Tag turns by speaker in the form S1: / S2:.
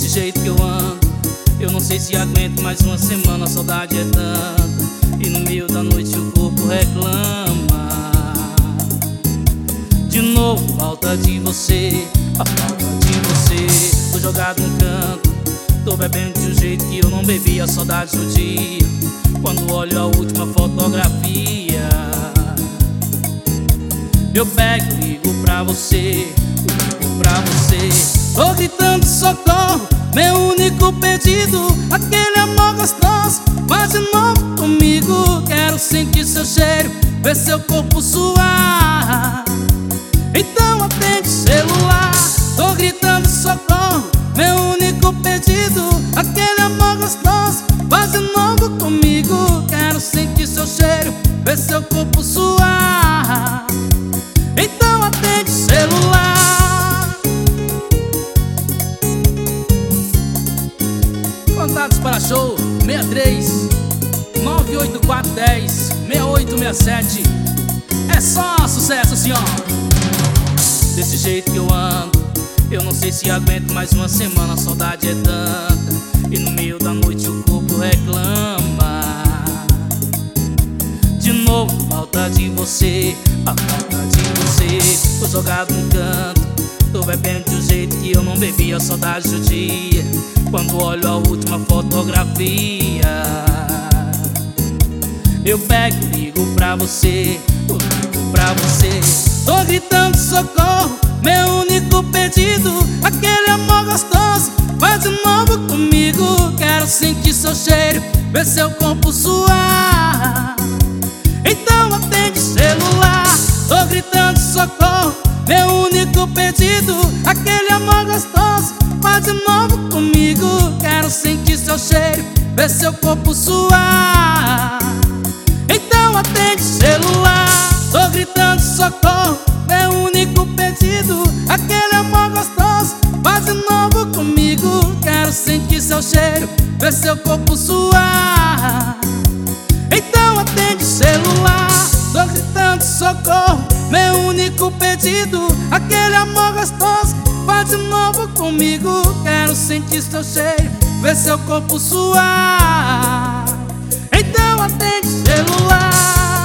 S1: Desse jeito que eu ando, eu não sei se aguento mais uma semana. A saudade é tanta e no meio da noite o corpo reclama. De novo, falta de você, a falta de você. Tô jogado no canto, tô bebendo de um jeito que eu não bebia. A saudade do dia, quando olho a última fotografia. Eu pego e ligo pra você, ligo pra você. Tô gritando socorro, meu único pedido, aquele amor gostoso, faz de novo comigo. Quero sentir seu cheiro, ver seu corpo suar. Então atende o celular. Tô gritando socorro, meu único pedido, aquele amor gostoso, faz de novo comigo. Quero sentir seu cheiro, ver seu corpo suar. Então atende o celular. Contatos para show 63 98410 6867. É só sucesso, senhor. Desse jeito que eu ando, eu não sei se aguento mais uma semana. A saudade é tanta e no meio da noite o corpo reclama. De novo, falta de você, a falta de você. Tô jogado no canto, tô bebendo de um jeito que eu não bebia. A saudade do dia, quando olho a última fotografia. Eu pego e ligo pra você, eu ligo pra você. Tô gritando socorro, meu único pedido, aquele amor gostoso, faz de novo comigo. Quero sentir seu cheiro, ver seu corpo suar. Então atende o celular. Tô gritando socorro, meu único pedido, aquele amor gostoso, faz de novo comigo. Quero sentir seu cheiro, ver seu corpo suar. Então atende o celular. Tô gritando socorro, meu único pedido, aquele amor gostoso, faz de novo comigo. Quero sentir seu cheiro, ver seu corpo suar. Então atende o celular. Tô gritando socorro, meu único pedido, aquele amor gostoso, faz de novo comigo. Quero sentir seu cheiro, ver seu corpo suar. Então atende o celular.